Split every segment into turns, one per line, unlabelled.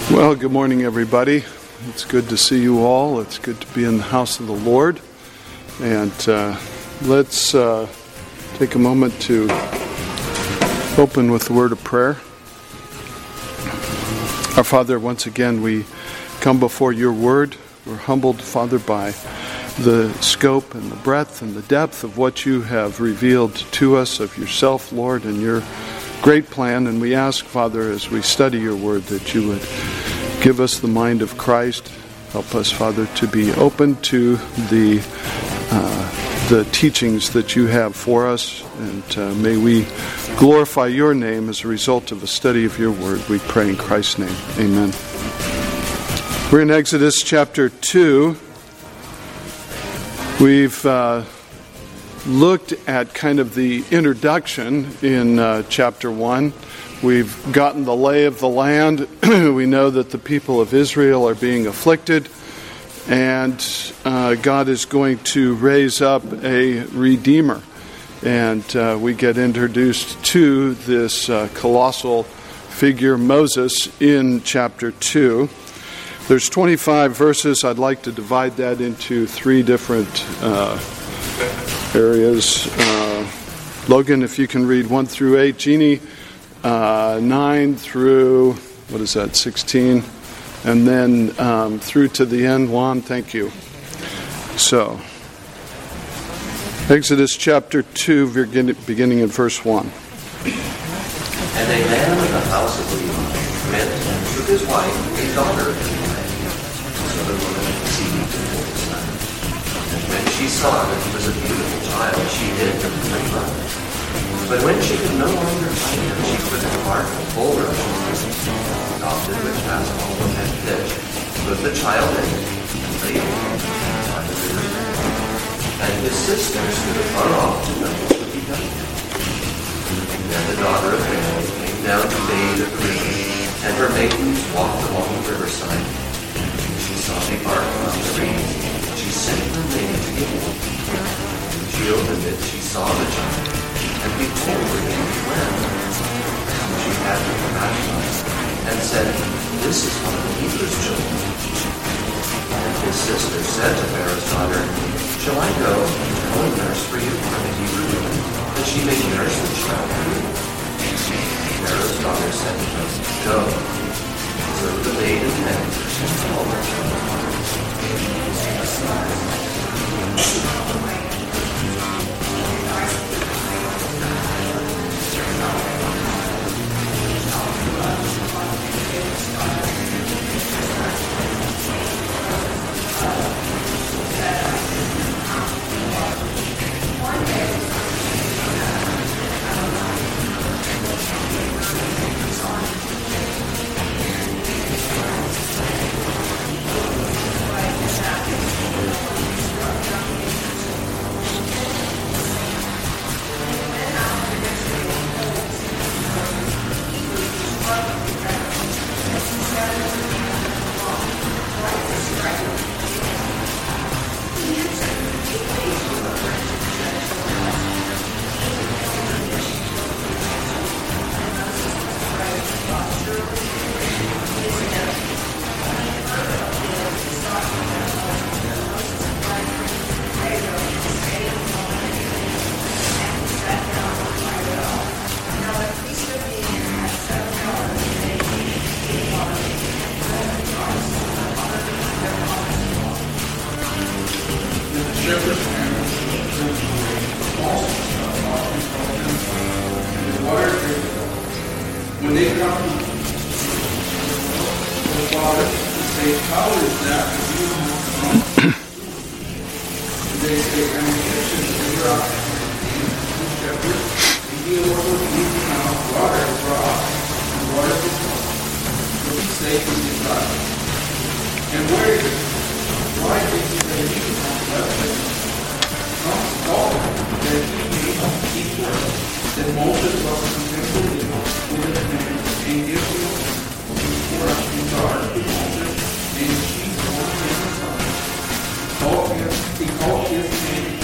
Well, good morning, everybody. It's good to see you all. It's good to be in the house of the Lord. And let's take a moment to open with the word of prayer. Our Father, once again, we come before your word. We're humbled, Father, by the scope and the breadth and the depth of what you have revealed to us of yourself, Lord, and your great plan. And we ask, Father, as we study your word, that you would give us the mind of Christ. Help us, Father, to be open to the teachings that you have for us. And may we glorify your name as a result of a study of your word. We pray in Christ's name. Amen. We're in Exodus chapter 2. We've looked at kind of the introduction in chapter 1. We've gotten the lay of the land. We know that the people of Israel are being afflicted, and God is going to raise up a redeemer. And we get introduced to this colossal figure, Moses, in chapter 2. There's 25 verses. I'd like to divide that into three different areas. Logan, if you can read 1 through 8. Jeannie, 9 through, 16? And then through to the end. Juan, thank you. So, Exodus chapter 2, beginning in verse 1.
And a man of the house of Levi went and took his wife, a daughter of his wife. So the woman conceived and bore a son. And when she saw that he was a beautiful child, she hid him from her mother. But when she could no longer find him, she put a heart full of adopted which has all had fish, put the child in it, and laid him by the river's bank. And his sisters stood afar off to know what would be done to him. And then the daughter of Pharaoh came down to bathe at the river, and her maidens walked along the riverside. And she saw the ark on the reeds, and she sent her maid to get it. When she opened it, she saw the child, and behold, the baby swam. And she had compassion and said, "This is one of the Hebrews' children." And his sister said to Pharaoh's daughter, "Shall I go and nurse for you one of the Hebrew women, that she may nurse the child for you?" Pharaoh's daughter said to him, "Go." So the maiden went and called her child.
When they come to the Father and say, "How is that you have come?" They say, "I'm Egyptian, and you're out shepherd, and he also gives you now water for us, and water for us." So he says to his daughter, "And where is it? Why did you say you have left it? Come call him, that he may keep word, that Moses was contented with the man, and give you for us his daughter to Moses, and she bore him a son. He called his name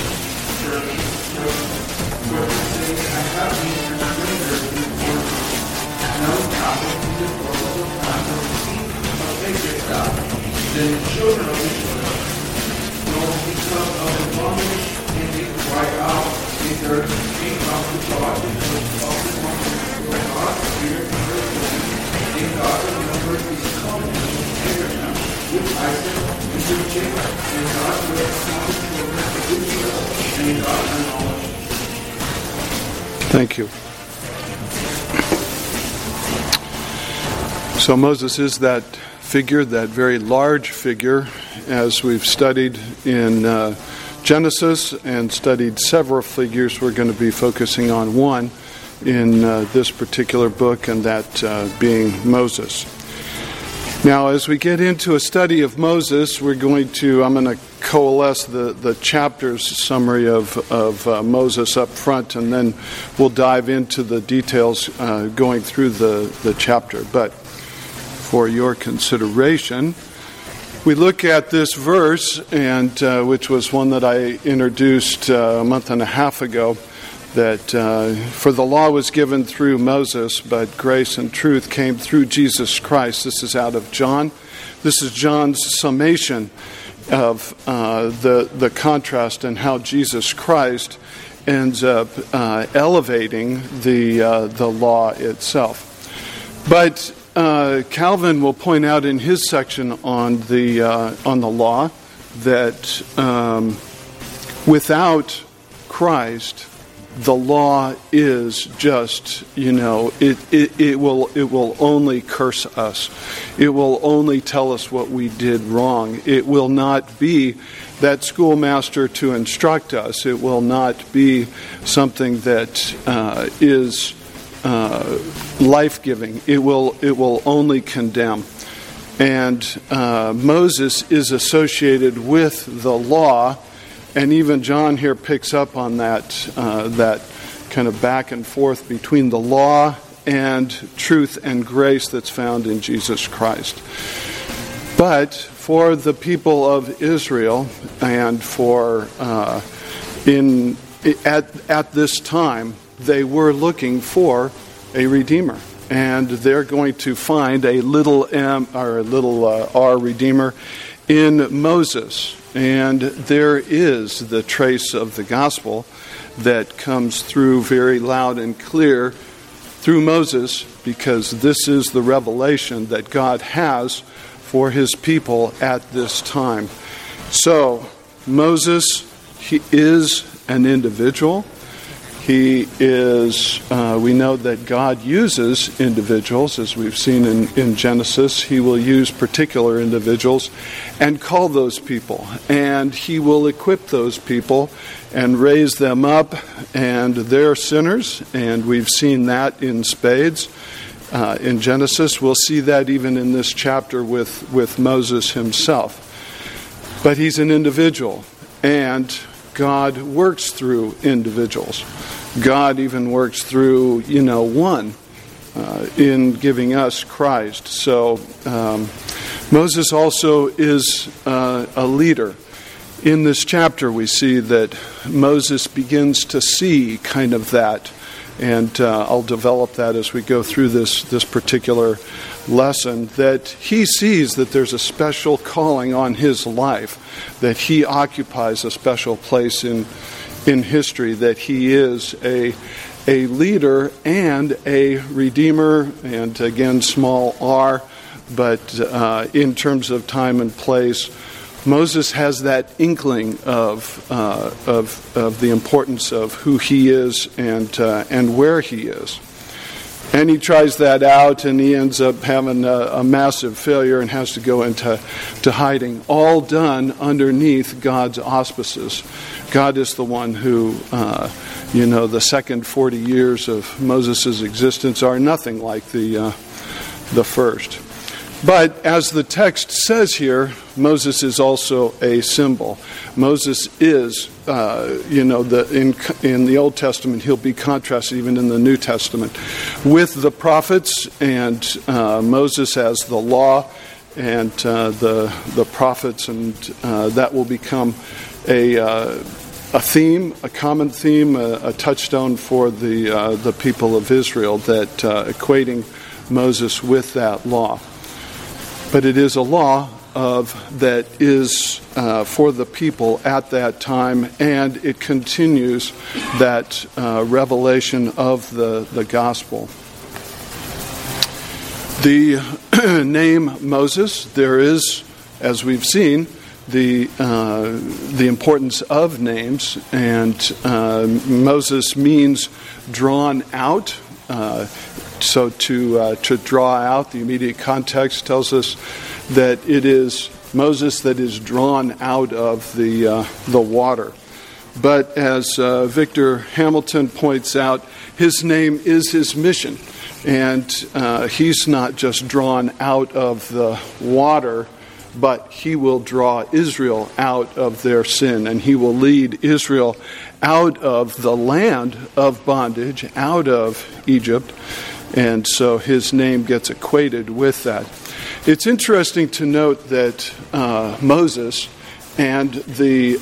for to say, I have been a stranger before. Now come to the world of time of the sea, God, then the children of Israel will become of the bondage and they cry out in their income to God because of the bondage where God feared and heard them, and God remembered his covenant with Abraham, with Isaac, and with Jacob, and God will count the children of Israel, and God acknowledged.
Thank you. So Moses is that figure, that very large figure, as we've studied in Genesis and studied several figures. We're going to be focusing on one in this particular book, and that being Moses. Now, as we get into a study of Moses, I'm going to coalesce the chapters summary of Moses up front, and then we'll dive into the details going through the chapter. But for your consideration, we look at this verse, and which was one that I introduced a month and a half ago, that for the law was given through Moses, but grace and truth came through Jesus Christ. This is out of John. This is John's summation of the contrast and how Jesus Christ ends up elevating the law itself. But Calvin will point out in his section on the law that without Christ, the law is just, it will only curse us. It will only tell us what we did wrong. It will not be that schoolmaster to instruct us. It will not be something that is life-giving. It will only condemn. And Moses is associated with the law. And even John here picks up on that kind of back and forth between the law and truth and grace that's found in Jesus Christ. But for the people of Israel, and for at this time, they were looking for a redeemer, and they're going to find a little m or a little r redeemer in Moses. And there is the trace of the gospel that comes through very loud and clear through Moses, because this is the revelation that God has for his people at this time. So, Moses, he is an individual. He is, we know that God uses individuals, as we've seen in Genesis. He will use particular individuals and call those people. And he will equip those people and raise them up. And they're sinners, and we've seen that in spades in Genesis. We'll see that even in this chapter with Moses himself. But he's an individual, and God works through individuals. God even works through, one in giving us Christ. So Moses also is a leader. In this chapter, we see that Moses begins to see kind of that. And I'll develop that as we go through this particular lesson, that he sees that there's a special calling on his life, that he occupies a special place in history, that he is a leader and a redeemer, and again, small r, but in terms of time and place, Moses has that inkling of the importance of who he is and where he is. And he tries that out, and he ends up having a massive failure and has to go into hiding. All done underneath God's auspices. God is the one who, the second 40 years of Moses' existence are nothing like the first. But as the text says here, Moses is also a symbol. Moses is, in the Old Testament, he'll be contrasted even in the New Testament with the prophets, and Moses as the law, and the prophets, and that will become a theme, a common theme, a touchstone for the people of Israel, that equating Moses with that law. But it is a law that is for the people at that time, and it continues that revelation of the gospel. The name Moses, there is, as we've seen, the importance of names, and Moses means drawn out. So to draw out, the immediate context tells us that it is Moses that is drawn out of the water. But as Victor Hamilton points out, his name is his mission. And he's not just drawn out of the water, but he will draw Israel out of their sin, and he will lead Israel out of the land of bondage, out of Egypt. And so his name gets equated with that. It's interesting to note that Moses and the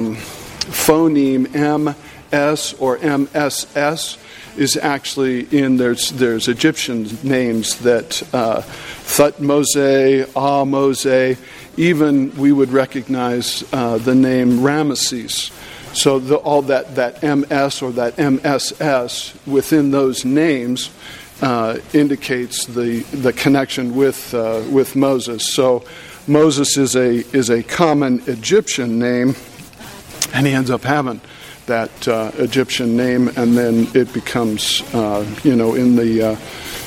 phoneme MS or MSS is actually in, there's Egyptian names that Thutmose, Ahmose, even we would recognize the name Ramesses. So all that MS or that MSS within those names indicates the connection with Moses. So Moses is a common Egyptian name, and he ends up having that Egyptian name, and then it becomes in the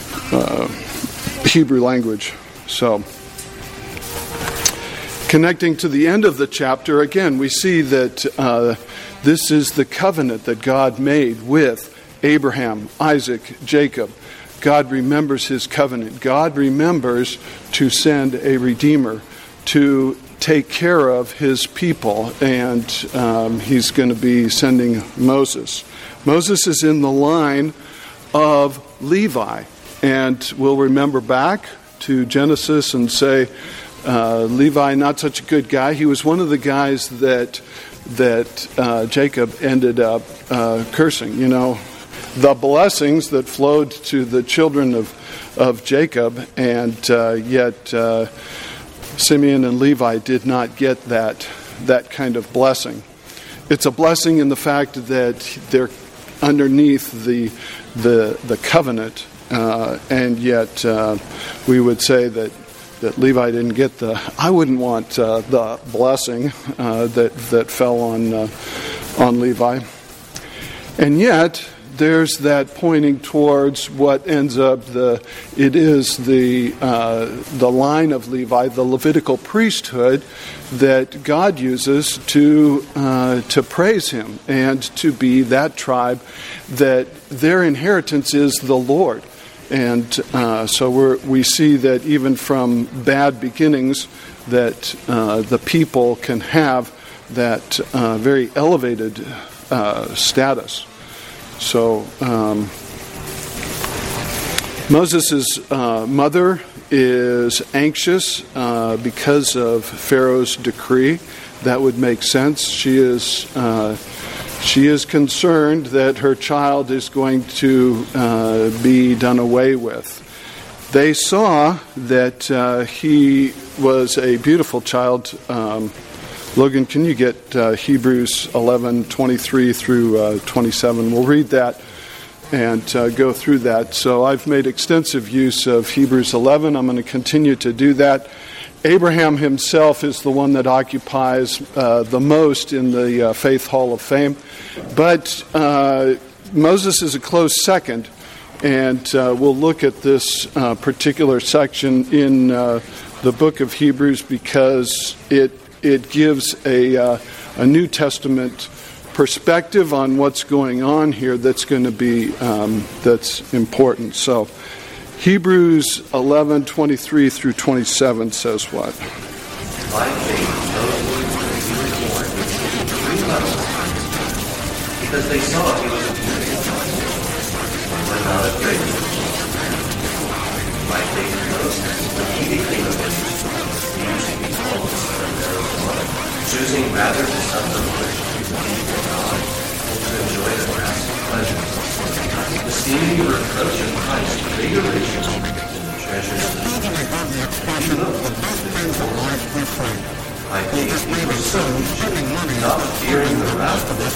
Hebrew language. So connecting to the end of the chapter, again, we see that this is the covenant that God made with Abraham, Isaac, Jacob. God remembers his covenant. God remembers to send a Redeemer to take care of his people, and he's going to be sending Moses. Moses is in the line of Levi, and we'll remember back to Genesis and say, Levi, not such a good guy. He was one of the guys that Jacob ended up cursing. You know, the blessings that flowed to the children of Jacob, and yet Simeon and Levi did not get that kind of blessing. It's a blessing in the fact that they're underneath the covenant, and yet we would say that Levi didn't get I wouldn't want the blessing that fell on Levi. And yet there's that pointing towards what ends up it is the line of Levi, the Levitical priesthood that God uses to praise him and to be that tribe that their inheritance is the Lord. And so we see that even from bad beginnings that the people can have that very elevated status. So Moses' mother is anxious because of Pharaoh's decree. That would make sense. She is concerned that her child is going to be done away with. They saw that he was a beautiful child. Logan, can you get Hebrews 11:23 through 27? We'll read that and go through that. So I've made extensive use of Hebrews 11. I'm going to continue to do that. Abraham himself is the one that occupies the most in the Faith Hall of Fame. But Moses is a close second. And we'll look at this particular section in the book of Hebrews because it gives a New Testament perspective on what's going on here that's going to be that's important. So Hebrews 11:23 through 27 says what?
By faith, Moses, when he was born, received 3 months because they saw he was a beauty when not afraid. By faith, Moses, when he became a man, he used to be called the son of Pharaoh's, choosing rather to suffer affliction for God than to enjoy the grass of pleasure, esteeming the reproach of Christ greater riches than the treasure I gave you your son, not fearing the wrath of the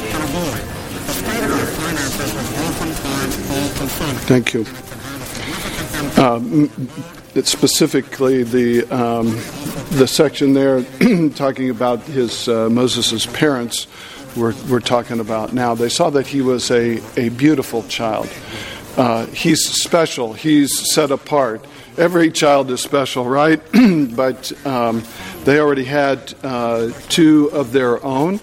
king.
Thank you. It's specifically the section there talking about his Moses' parents. We're talking about now. They saw that he was a beautiful child. He's special. He's set apart. Every child is special, right? But they already had two of their own,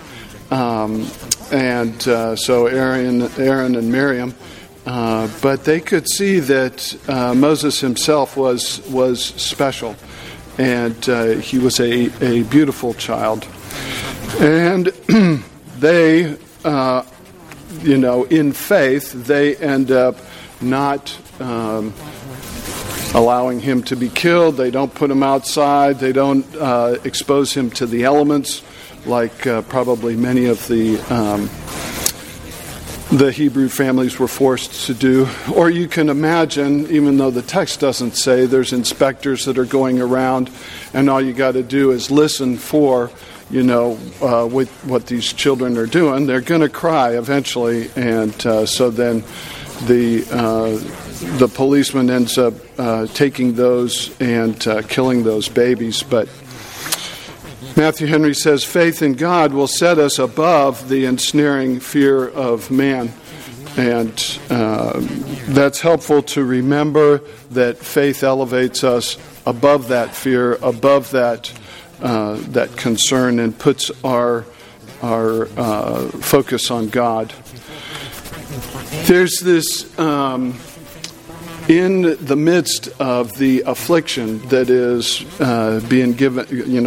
and so Aaron and Miriam. But they could see that Moses himself was special, and he was a beautiful child. And they, in faith, they end up not allowing him to be killed. They don't put him outside. They don't expose him to the elements like probably many of the Hebrew families were forced to do. Or you can imagine, even though the text doesn't say, there's inspectors that are going around, and all you got to do is listen for, with what these children are doing. They're going to cry eventually, and so then the policeman ends up taking those and killing those babies. But Matthew Henry says, faith in God will set us above the ensnaring fear of man. And that's helpful to remember that faith elevates us above that fear, above that concern, and puts our focus on God. There's this, in the midst of the affliction that is being given,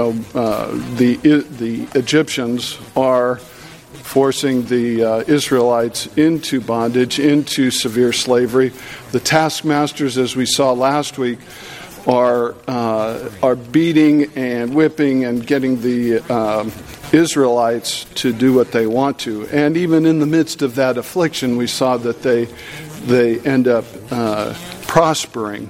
the Egyptians are forcing the Israelites into bondage, into severe slavery. The taskmasters, as we saw last week, are beating and whipping and getting the Israelites to do what they want to. And even in the midst of that affliction, we saw that they end up prospering.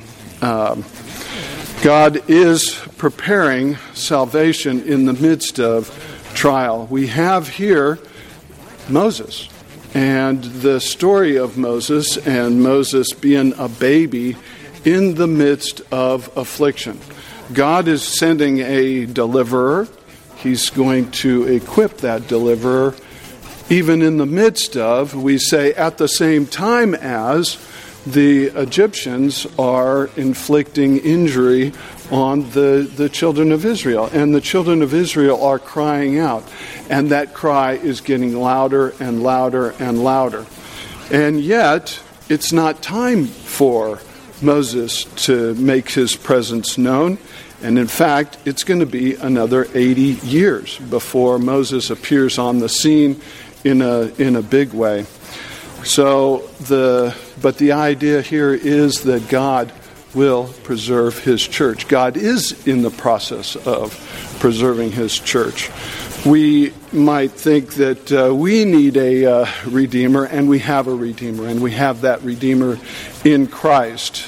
God is preparing salvation in the midst of trial. We have here Moses and the story of Moses, and Moses being a baby in the midst of affliction. God is sending a deliverer. He's going to equip that deliverer even in the midst of, we say, at the same time as the Egyptians are inflicting injury on the children of Israel. And the children of Israel are crying out. And that cry is getting louder and louder and louder. And yet, it's not time for Moses to make his presence known. And in fact, it's going to be another 80 years before Moses appears on the scene in a big way. So but the idea here is that God will preserve his church. God is in the process of preserving his church. We might think that we need a Redeemer, and we have a Redeemer, and we have that Redeemer in Christ.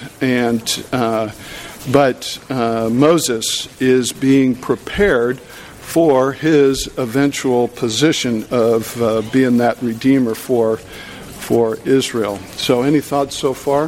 But Moses is being prepared for his eventual position of being that Redeemer for Israel. So any thoughts so far?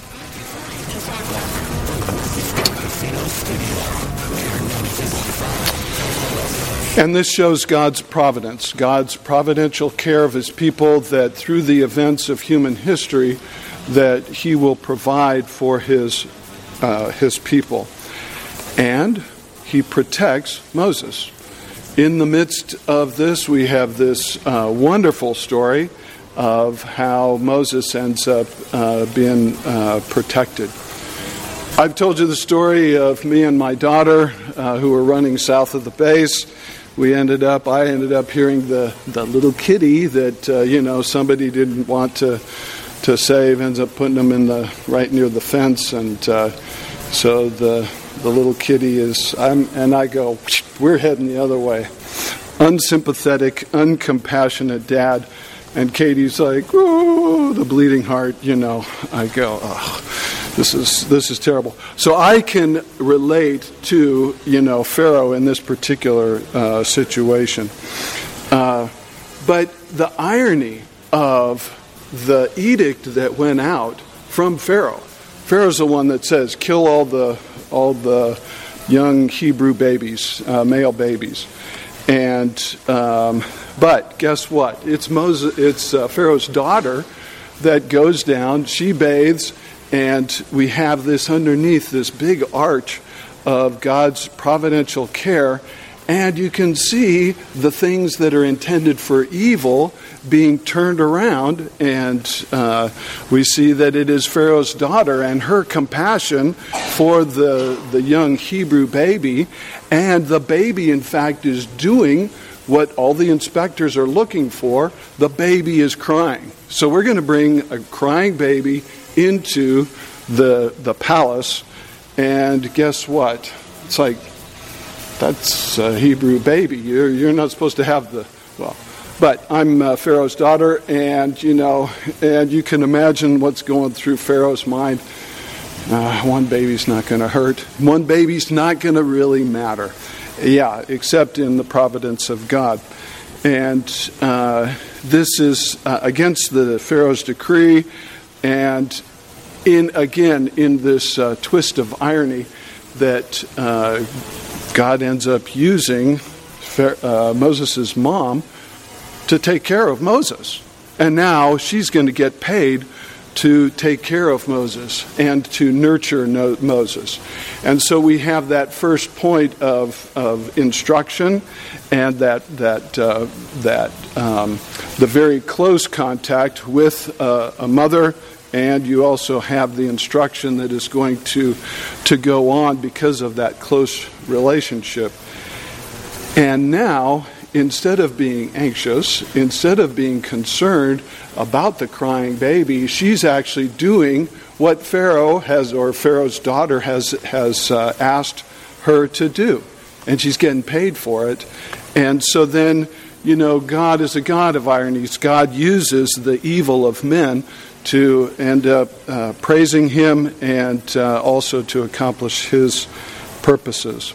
And this shows God's providence, God's providential care of his people, that through the events of human history, that he will provide for his people. And he protects Moses. In the midst of this, we have this wonderful story of how Moses ends up being protected. I've told you the story of me and my daughter who were running south of the base. I ended up hearing the little kitty that somebody didn't want to save, ends up putting them in right near the fence, and so the little kitty I go, we're heading the other way. Unsympathetic, uncompassionate dad. And Katie's like, oh, the bleeding heart, I go, oh. This is terrible. So I can relate to, Pharaoh in this particular situation. But the irony of the edict that went out from Pharaoh. Pharaoh's the one that says, kill all the young Hebrew babies, male babies. And but guess what? It's Pharaoh's daughter that goes down. She bathes, and we have this underneath this big arch of God's providential care. And you can see the things that are intended for evil being turned around. And we see that it is Pharaoh's daughter and her compassion for the young Hebrew baby. And the baby, in fact, is doing what all the inspectors are looking for. The baby is crying. So we're going to bring a crying baby into the palace. And guess what? It's like, that's a Hebrew baby. You're not supposed to have but I'm Pharaoh's daughter, and you can imagine what's going through Pharaoh's mind. One baby's not going to hurt. One baby's not going to really matter. Yeah, except in the providence of God. And this is against the Pharaoh's decree, and in this twist of irony that God ends up using Moses' mom to take care of Moses. And now she's going to get paid to take care of Moses and to nurture Moses. And so we have that first point of instruction, and that the very close contact with a mother. And you also have the instruction that is going to go on because of that close relationship. And now, instead of being anxious, instead of being concerned about the crying baby, she's actually doing what Pharaoh's daughter has asked her to do. And she's getting paid for it. And so then, God is a God of ironies. God uses the evil of men to end up praising him and also to accomplish his purposes.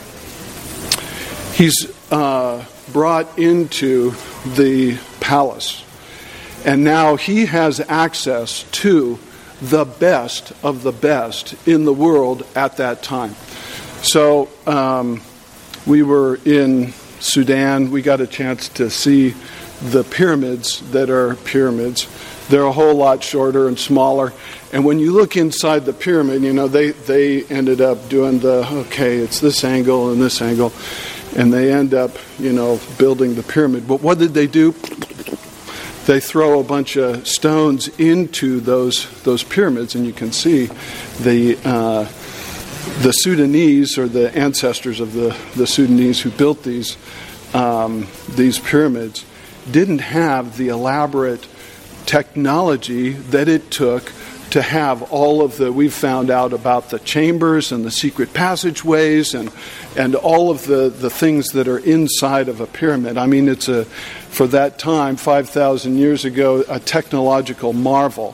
He's brought into the palace, and now he has access to the best of the best in the world at that time. So we were in Sudan. We got a chance to see the pyramids that are pyramids. They're a whole lot shorter and smaller. And when you look inside the pyramid, they ended up doing it's this angle and this angle. And they end up, building the pyramid. But what did they do? They throw a bunch of stones into those pyramids. And you can see the Sudanese, or the ancestors of the Sudanese who built these pyramids, didn't have the elaborate technology that it took to have all of we've found out about the chambers and the secret passageways and all of the things that are inside of a pyramid. I mean, it's for that time, 5,000 years ago, a technological marvel,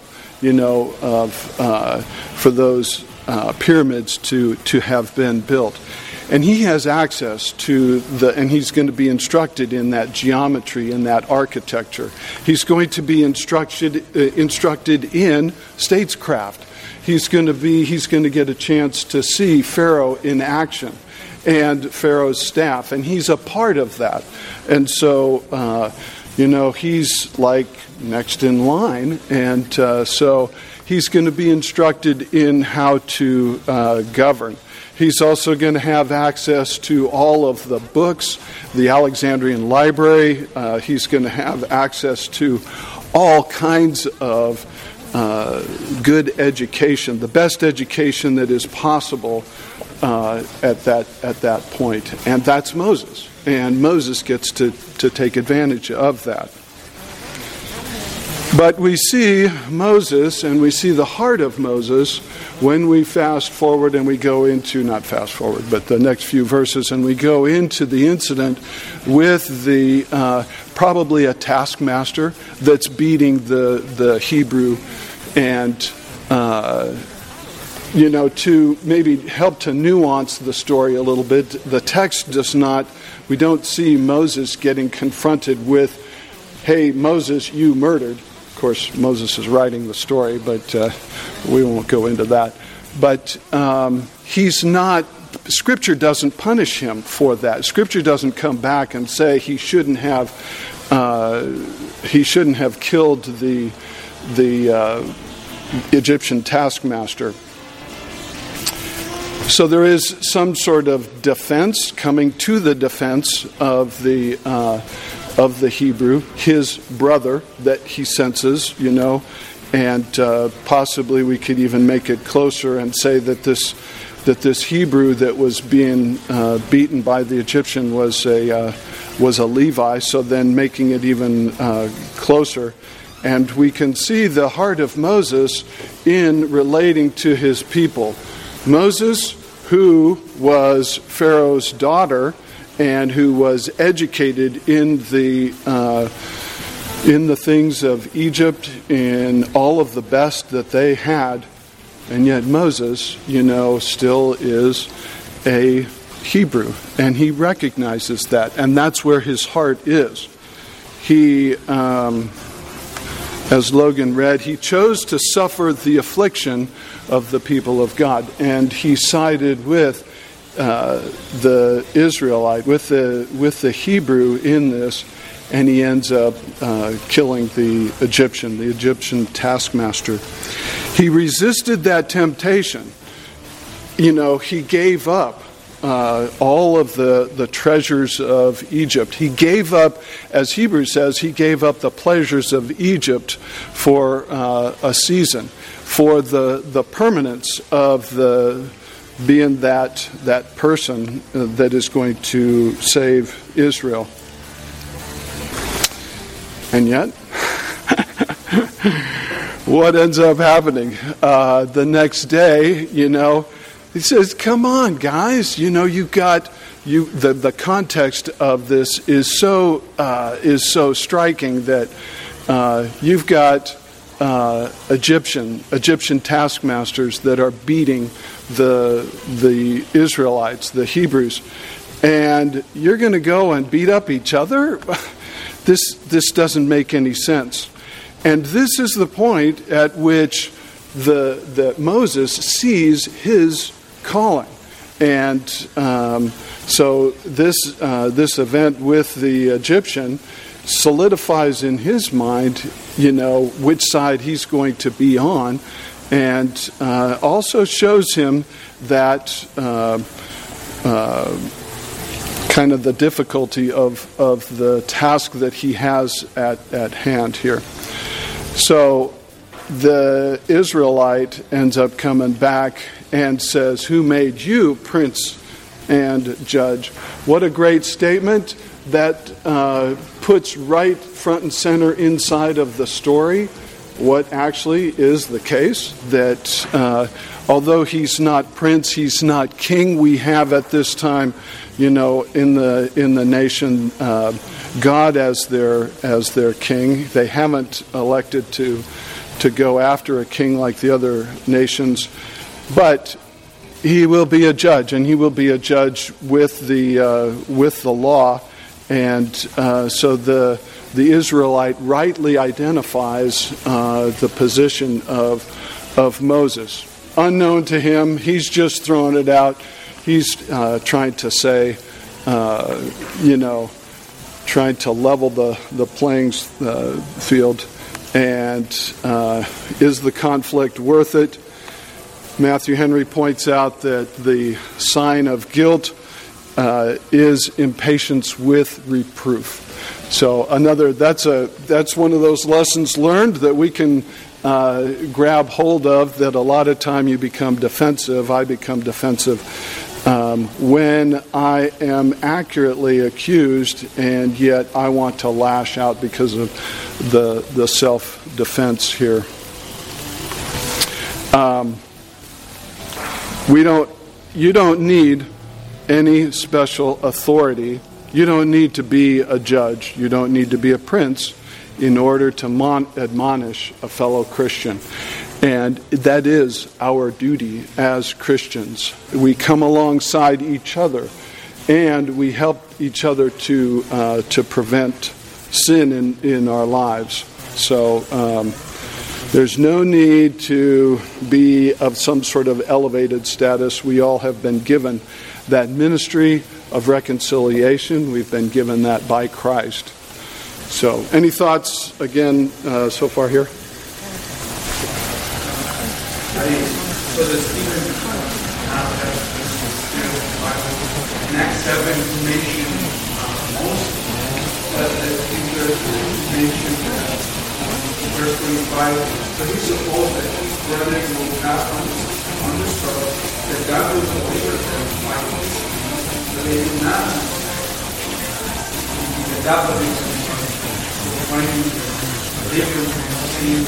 for those pyramids to have been built. And he has access to and he's going to be instructed in that geometry, in that architecture. He's going to be instructed in statescraft. He's going to get a chance to see Pharaoh in action and Pharaoh's staff, and he's a part of that. And so, he's like next in line, and so he's going to be instructed in how to govern. He's also going to have access to all of the books, the Alexandrian library. He's going to have access to all kinds of good education, the best education that is possible at that point. And that's Moses. And Moses gets to take advantage of that. But we see Moses, and we see the heart of Moses when we fast forward and we go into, not fast forward, but the next few verses, and we go into the incident with the probably a taskmaster that's beating the Hebrew, and to maybe help to nuance the story a little bit, the text does not, we don't see Moses getting confronted with, hey, Moses, you murdered. Of course, Moses is writing the story, but we won't go into that. But he's not, Scripture doesn't punish him for that. Scripture doesn't come back and say he shouldn't have killed the Egyptian taskmaster. So there is some sort of defense coming to the defense of the Hebrew, his brother that he senses, and possibly we could even make it closer and say that this Hebrew that was being beaten by the Egyptian was a Levi. So then making it even closer, and we can see the heart of Moses in relating to his people. Moses, who was Pharaoh's daughter and who was educated in the things of Egypt, in all of the best that they had, and yet Moses, still is a Hebrew, and he recognizes that, and that's where his heart is. He, as Logan read, he chose to suffer the affliction of the people of God, and he sided with the Israelite, with the Hebrew in this, and he ends up killing the Egyptian taskmaster. He resisted that temptation. He gave up all of the treasures of Egypt. He gave up, as Hebrews says, he gave up the pleasures of Egypt for a season, for the permanence of being that person that is going to save Israel. And yet, what ends up happening? The next day, he says, come on, guys, you've got, the context of this is so striking that you've got Egyptian taskmasters that are beating the Israelites, the Hebrews, and you're going to go and beat up each other? This doesn't make any sense. And this is the point at which that Moses sees his calling. And so this event with the Egyptian solidifies in his mind, which side he's going to be on, and also shows him that kind of the difficulty of the task that he has at hand here. So the Israelite ends up coming back and says, who made you prince and judge? What a great statement that puts right front and center inside of the story what actually is the case, that although he's not prince, he's not king, we have at this time, in the nation, God as their king. They haven't elected to go after a king like the other nations, but he will be a judge, and he will be a judge with the law, and so the Israelite rightly identifies the position of Moses. Unknown to him, he's just throwing it out. He's trying to say, trying to level the playing field. And is the conflict worth it? Matthew Henry points out that the sign of guilt is impatience with reproof. So that's one of those lessons learned that we can grab hold of, that a lot of time you become defensive. I become defensive when I am accurately accused, and yet I want to lash out because of the self-defense here. You don't need any special authority. You don't need to be a judge. You don't need to be a prince in order to admonish a fellow Christian. And that is our duty as Christians. We come alongside each other, and we help each other to prevent sin in our lives. So there's no need to be of some sort of elevated status. We all have been given that ministry of reconciliation. We've been given that by Christ. So, any thoughts again so far here?
So that Stephen in Acts 7 mentioned most that Peter mentioned verse 25. So he supposed that his brethren will not understood that God was the leader of life. But they did not understand that God was the leader. When David seen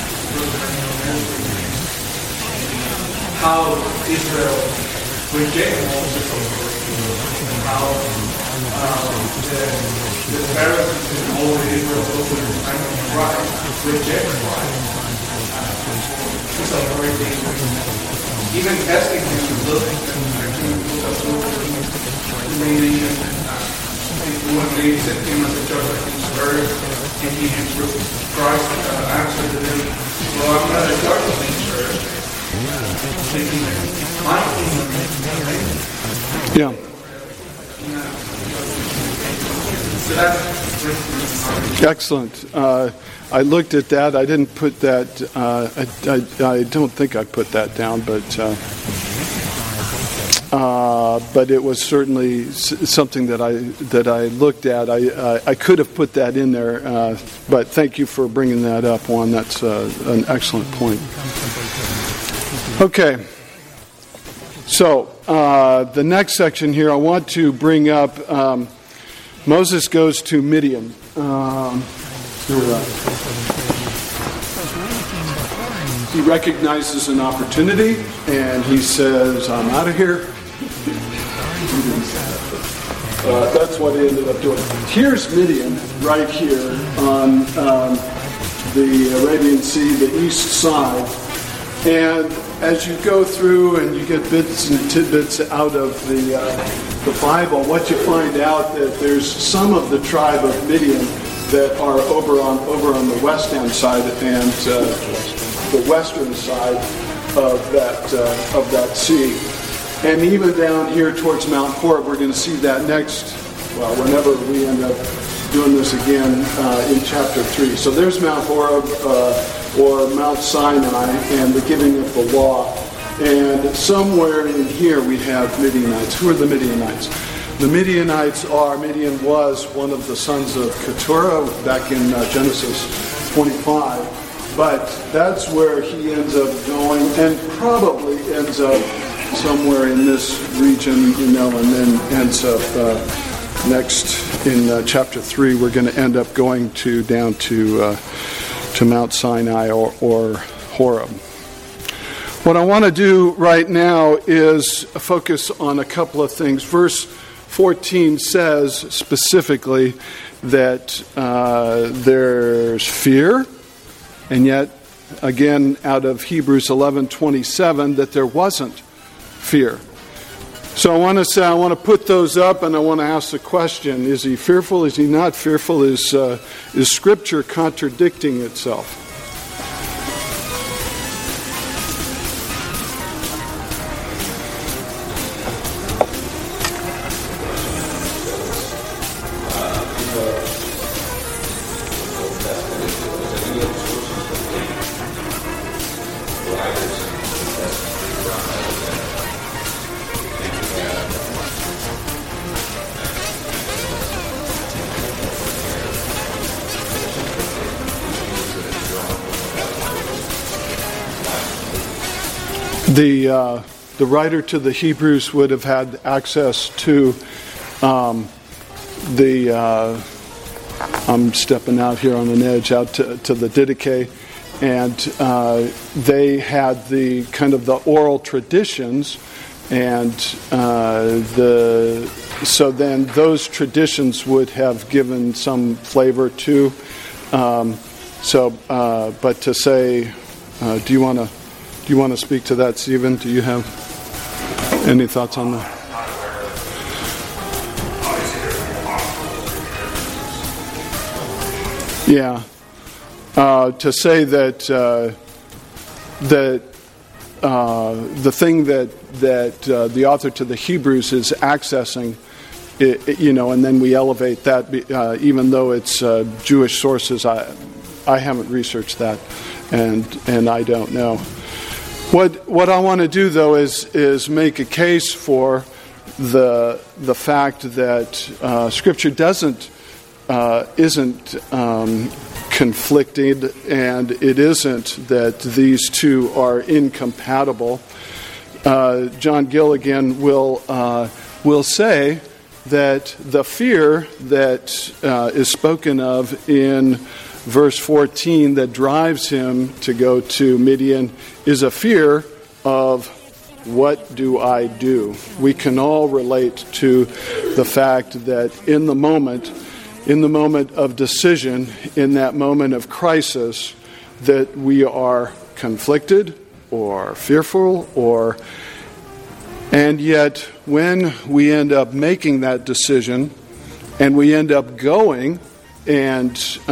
how Israel rejected Moses, how the Pharisees and all of Israel, those who were trying to Christ, reject Christ. These are very dangerous. Even asking him to look one lady that came to the church, I think, heard, and he answered Christ, answered to him, well, I'm not a church of the church.
Yeah. Excellent. I looked at that. I didn't put that. I don't think I put that down, but it was certainly something that I looked at. I could have put that in there, but thank you for bringing that up, Juan. That's an excellent point. Okay. So the next section here, I want to bring up. Moses goes to Midian. Here we are. He recognizes an opportunity, and he says, "I'm out of here." That's what he ended up doing. Here's Midian, right here on the Arabian Sea, the east side. And as you go through and you get bits and tidbits out of the Bible, what you find out that there's some of the tribe of Midian that are over on the west-hand side and the western side of that sea. And even down here towards Mount Horeb, we're going to see that whenever we end up doing this again in chapter 3. So there's Mount Horeb or Mount Sinai and the giving of the law. And somewhere in here we have Midianites. Who are the Midianites? The Midianites Midian was one of the sons of Keturah back in Genesis 25. But that's where he ends up going and probably ends up somewhere in this region, and then ends up next in chapter 3. We're going to end up going down to Mount Sinai or Horeb. What I want to do right now is focus on a couple of things. Verse 14 says specifically that there's fear, and yet, again, out of Hebrews 11:27, that there wasn't fear. So I want to put those up, and I want to ask the question: is he fearful? Is he not fearful? Is Scripture contradicting itself? The writer to the Hebrews would have had access to I'm stepping out here on an edge out to the Didache, and they had the kind of the oral traditions, and so then those traditions would have given some flavor to. But to say Do you want to speak to that, Stephen? Do you have any thoughts on that? Yeah. To say that the thing that the author to the Hebrews is accessing, and then we elevate that, even though it's Jewish sources. I haven't researched that, and I don't know. What I want to do, though, is make a case for the fact that Scripture isn't conflicted, and it isn't that these two are incompatible. John Gilligan will say that the fear that is spoken of in verse 14 that drives him to go to Midian is a fear of, what do I do? We can all relate to the fact that in the moment of decision, in that moment of crisis, that we are conflicted or fearful, and yet when we end up making that decision and we end up going, and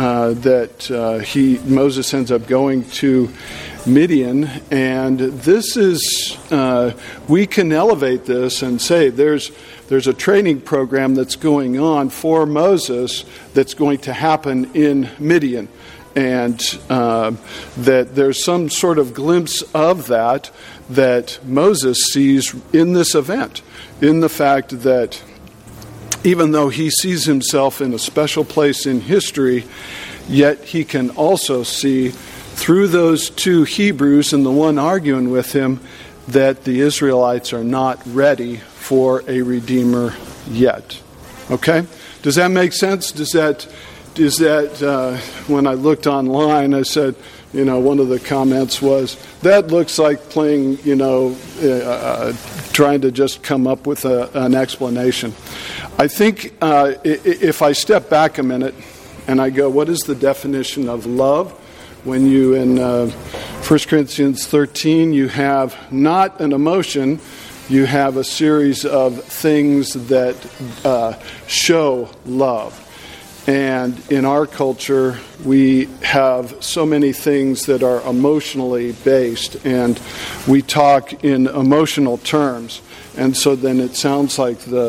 Moses ends up going to Midian, and this is, we can elevate this and say there's a training program that's going on for Moses that's going to happen in Midian, and that there's some sort of glimpse of that Moses sees in this event, in the fact that even though he sees himself in a special place in history, yet he can also see through those two Hebrews and the one arguing with him that the Israelites are not ready for a Redeemer yet. Okay? Does that make sense? Does that when I looked online, I said, one of the comments was, that looks like playing, trying to just come up with an explanation. I think if I step back a minute and I go, what is the definition of love? When you, in 1 Corinthians 13, you have not an emotion, you have a series of things that show love. And in our culture, we have so many things that are emotionally based, and we talk in emotional terms. And so then it sounds like the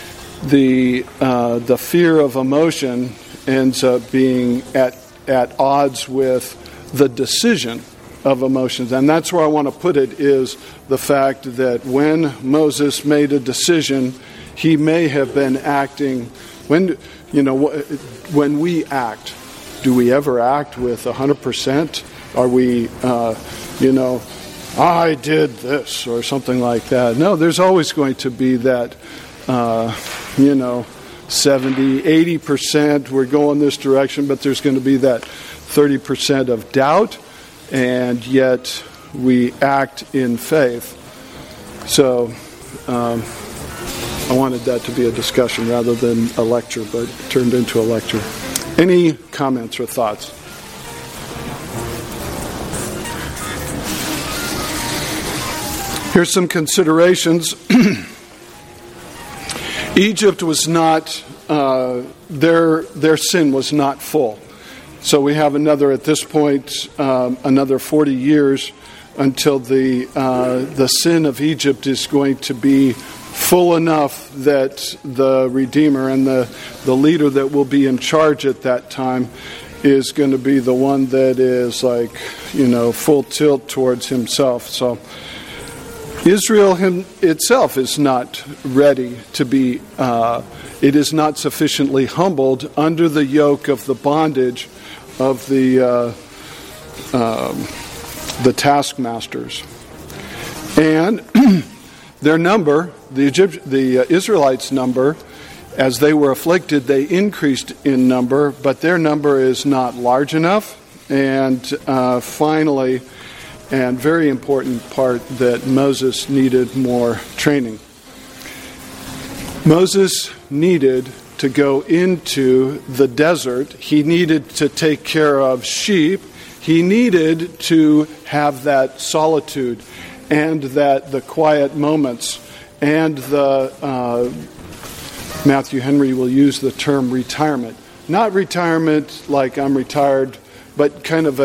fear of emotion ends up being at odds with the decision of emotions. And that's where I want to put it, is the fact that when Moses made a decision, he may have been acting. When we act, do we ever act with 100%? Are we, I did this or something like that? No, there's always going to be that, 70, 80%, we're going this direction, but there's going to be that 30% of doubt, and yet we act in faith. So I wanted that to be a discussion rather than a lecture, but it turned into a lecture. Any comments or thoughts? Here's some considerations. Egypt was not, their sin was not full. So we have at this point, another 40 years until the sin of Egypt is going to be full enough that the Redeemer and the leader that will be in charge at that time is going to be the one that is full tilt towards himself. So Israel itself is not ready to be, it is not sufficiently humbled under the yoke of the bondage of the taskmasters. And their number, the Israelites' number, as they were afflicted, they increased in number, but their number is not large enough. And finally, and very important part, that Moses needed more training. Moses needed to go into the desert. He needed to take care of sheep. He needed to have that solitude and the quiet moments and Matthew Henry will use the term retirement. Not retirement like I'm retired, but kind of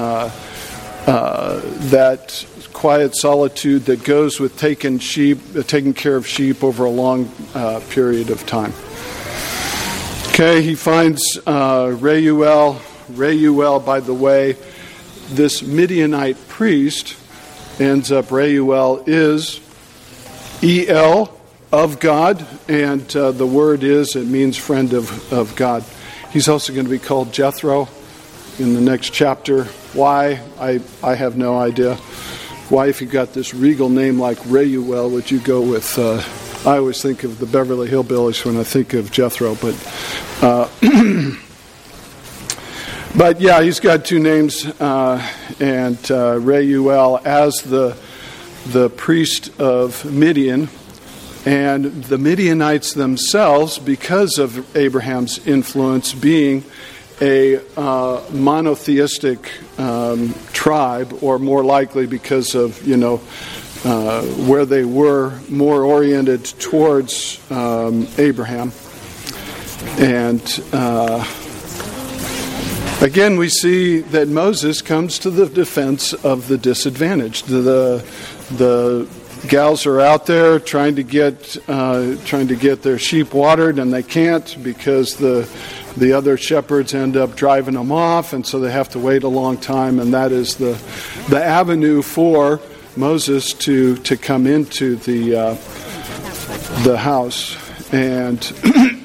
that quiet solitude that goes with taking care of sheep over a long period of time. Okay, he finds Reuel. Reuel, by the way, this Midianite priest ends up, Reuel is El, of God, and the word it means friend of God. He's also going to be called Jethro in the next chapter. Why? I have no idea. Why, if you got this regal name like Reuel, would you go with, I always think of the Beverly Hillbillies when I think of Jethro, but but yeah, he's got two names, and Reuel as the priest of Midian, and the Midianites themselves, because of Abraham's influence, being a monotheistic tribe, or more likely because of where they were more oriented towards Abraham. And again, we see that Moses comes to the defense of the disadvantaged. The gals are out there trying to get their sheep watered, and they can't because the other shepherds end up driving them off, and so they have to wait a long time. And that is the avenue for Moses to come into the house. And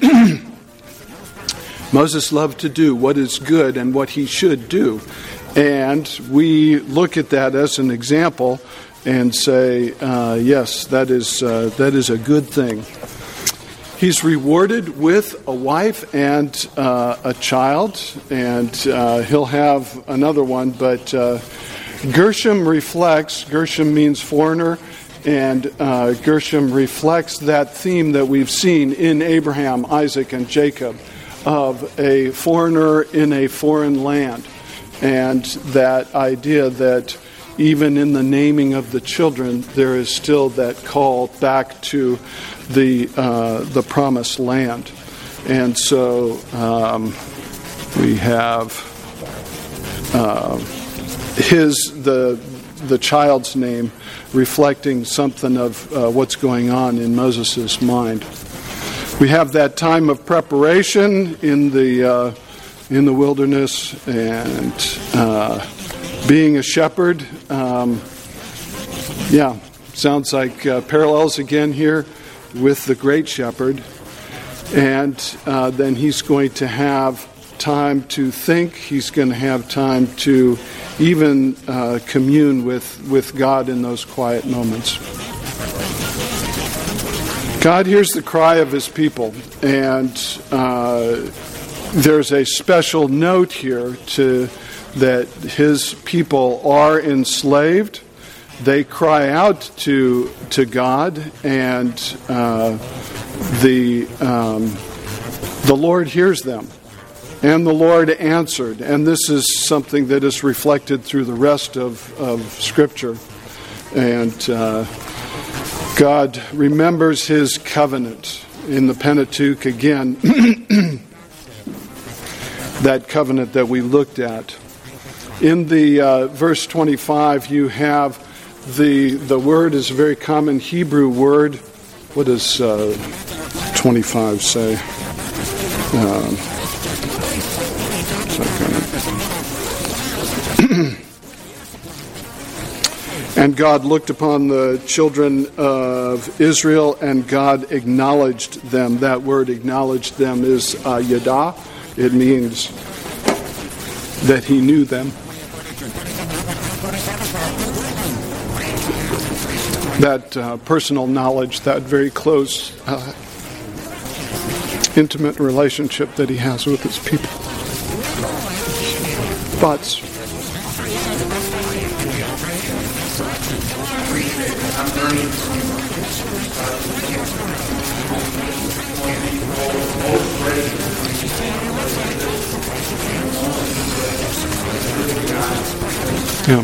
Moses loved to do what is good and what he should do. And we look at that as an example and say, yes, that is a good thing. He's rewarded with a wife and a child, and he'll have another one. But Gershom means foreigner, and Gershom reflects that theme that we've seen in Abraham, Isaac, and Jacob, of a foreigner in a foreign land. And that idea that even in the naming of the children, there is still that call back to the promised land. And so we have the child's name reflecting something of what's going on in Moses' mind. We have that time of preparation in the wilderness, and being a shepherd. Sounds like parallels again here with the great shepherd. And then he's going to have time to think. He's going to have time to even commune with God in those quiet moments. God hears the cry of his people, and there's a special note here that his people are enslaved. They cry out to God, and the Lord hears them, and the Lord answered. And this is something that is reflected through the rest of Scripture. And God remembers his covenant in the Pentateuch again, that covenant that we looked at. In the verse 25, you have the word is a very common Hebrew word. What does 25 say? And God looked upon the children of Israel, and God acknowledged them. That word acknowledged them is yada. It means that he knew them. That personal knowledge, that very close, intimate relationship that he has with his people. Thoughts? Yeah.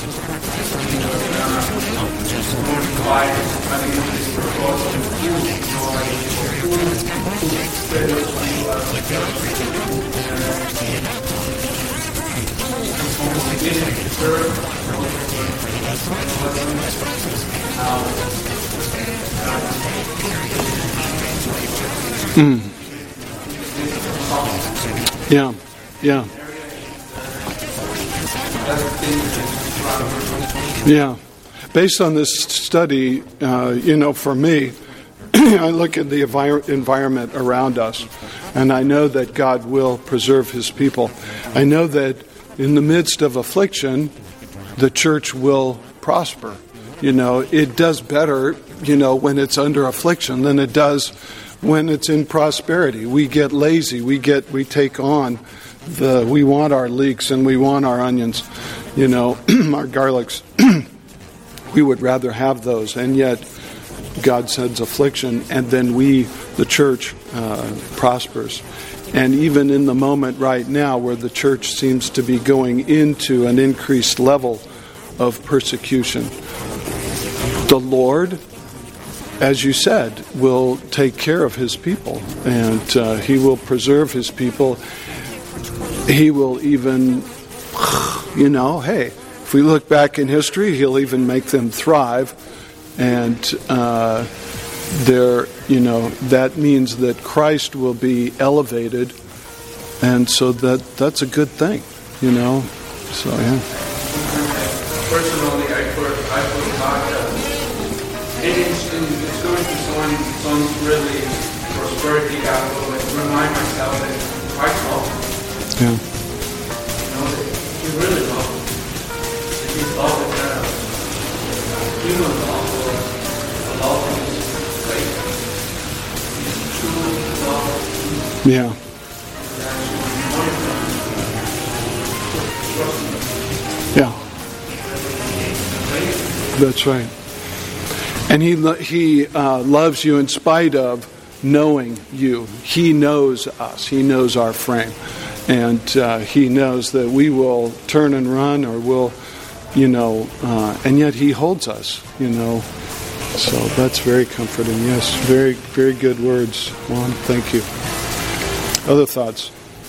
Yeah. Yeah. Yeah. Based on this study, for me, I look at the environment around us, and I know that God will preserve His people. I know that in the midst of affliction, the church will prosper. It does better, when it's under affliction than it does when it's in prosperity. We get lazy. We take on we want our leeks and we want our onions, our garlics. We would rather have those, and yet God sends affliction, and then the church, prospers. And even in the moment right now where the church seems to be going into an increased level of persecution, the Lord, as you said, will take care of His people, and He will preserve His people. He will even, hey, if we look back in history, He'll even make them thrive, and that means that Christ will be elevated, and so that's a good thing, So yeah.
Personally, I put God. It's going to sound really prosperity gospel, and remind myself that Christ loves.
Yeah.
That He really loves. He's all the time. Human love, the love of His faith. He's true love.
Yeah. Yeah. That's right. And He loves you in spite of knowing you. He knows us. He knows our frame. And He knows that we will turn and run, or we'll, and yet He holds us, So that's very comforting. Yes, very, very good words, Juan. Thank you. Other thoughts?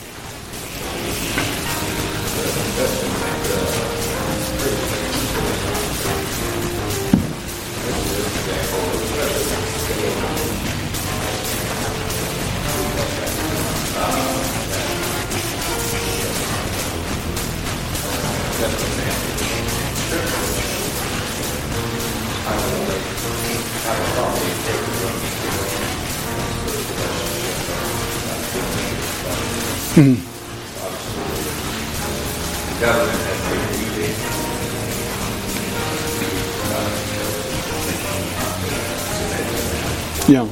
Yeah.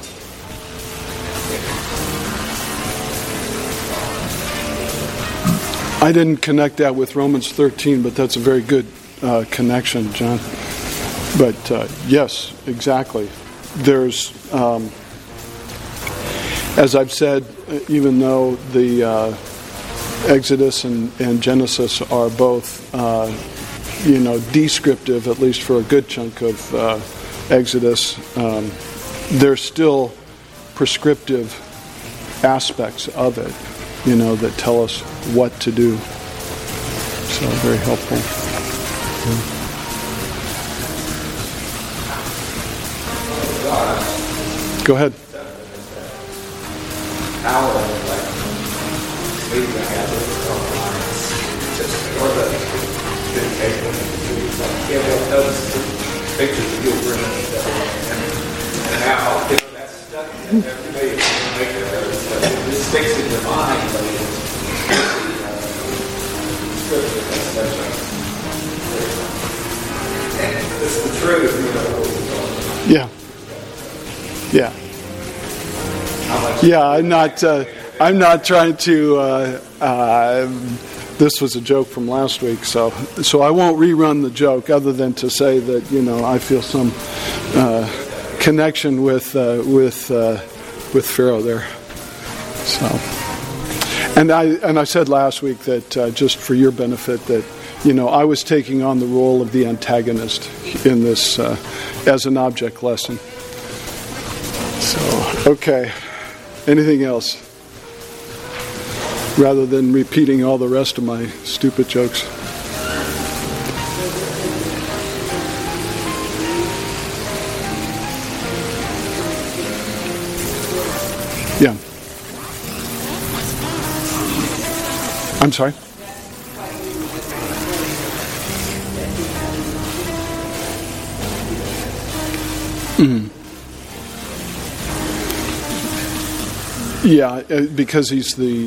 I didn't connect that with Romans 13, but that's a very good connection, John. But yes, exactly. There's, as I've said, even though the Exodus and Genesis are both, descriptive, at least for a good chunk of Exodus, there's still prescriptive aspects of it, that tell us what to do. So very helpful. Yeah. Go ahead.
Pictures of you bring and now that's stuck in every day. This sticks in your mind, but it's the truth.
Yeah. Yeah. Yeah. I'm not trying to. This was a joke from last week, so I won't rerun the joke, other than to say that I feel some connection with Pharaoh there. So, and I said last week that just for your benefit that I was taking on the role of the antagonist in this as an object lesson. So, okay. Anything else? Rather than repeating all the rest of my stupid jokes. Yeah. I'm sorry? Yeah, because he's the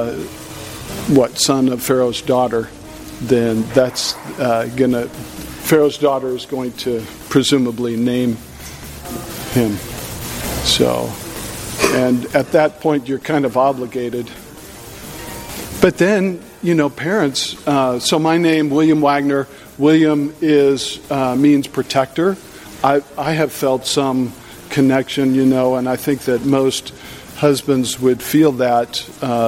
son of Pharaoh's daughter, then that's Pharaoh's daughter is going to presumably name him. So, and at that point you're kind of obligated. But then, parents, so my name, William Wagner, William means protector. I have felt some connection, and I think that most husbands would feel that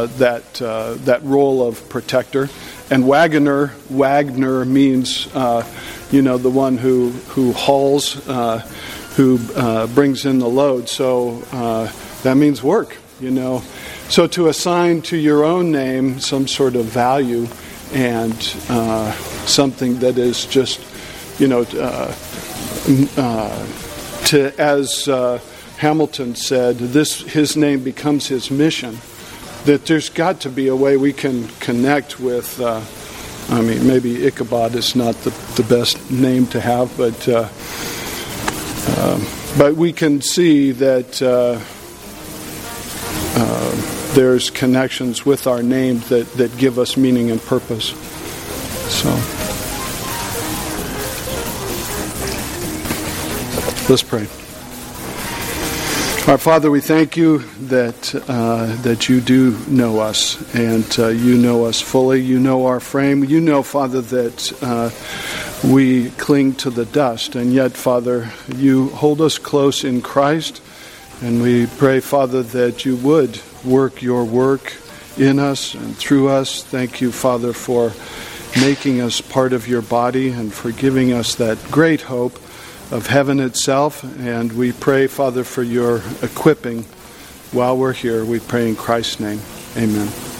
role of protector. And Wagner means the one who hauls, who brings in the load. So that means work, So to assign to your own name some sort of value and something that is just, as Hamilton said, his name becomes his mission, that there's got to be a way we can connect with, maybe Ichabod is not the best name to have, but we can see that there's connections with our name that give us meaning and purpose. So, let's pray. Our Father, we thank you that you do know us, and you know us fully. You know our frame. You know, Father, that we cling to the dust, and yet, Father, you hold us close in Christ, and we pray, Father, that you would work your work in us and through us. Thank you, Father, for making us part of your body and for giving us that great hope of heaven itself, and we pray, Father, for your equipping while we're here. We pray in Christ's name. Amen.